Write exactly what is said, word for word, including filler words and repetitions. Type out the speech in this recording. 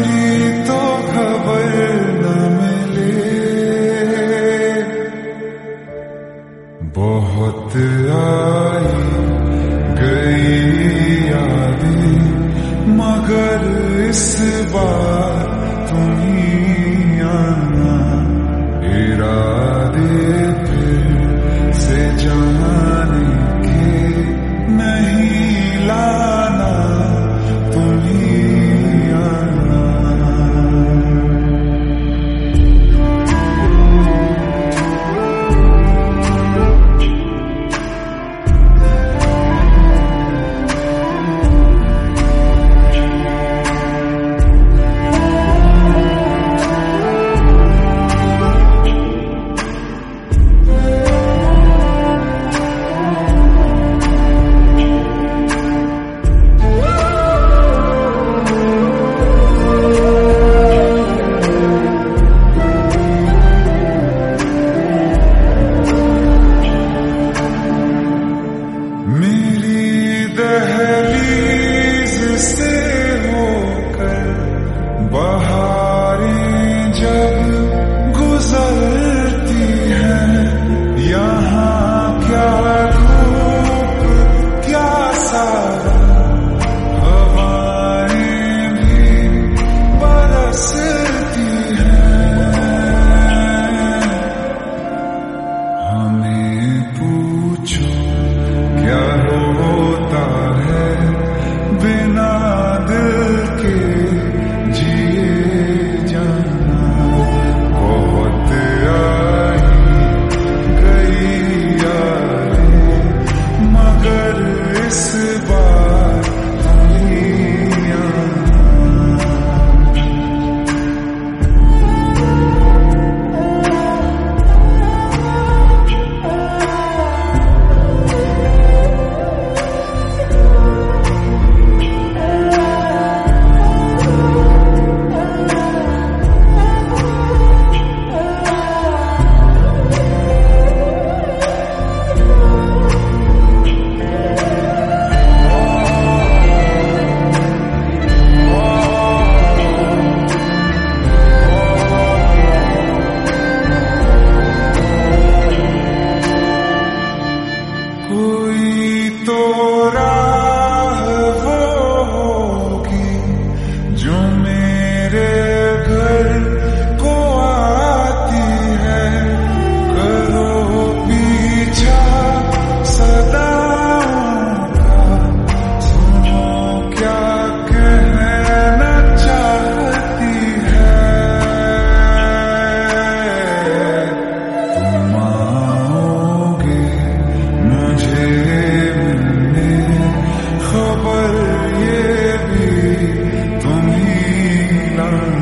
तो खबर न मिले, बहुत आई गई यादें, मगर इस बार तुम ही आना। इरादे फिर से जाने के नहीं लाना, तुम ही आना। दहलीज से होकर बहारें जब गुजरती हैं, यहाँ क्या धूप क्या सारा, हवाएं भी बरसती हैं। हमें पूछो क्या होता है बिना दिल के जिए जाना। बहुत आई गई यादें, मगर इस बार तुम ही आना। कोई तो राह वो होगी जो मेरे घर को आती है। करो पीछा सदाओं का, सुनो क्या कहना चाहती है। तुम आओगे मुझे मिलने, खबर ये भी तुम ही लाना।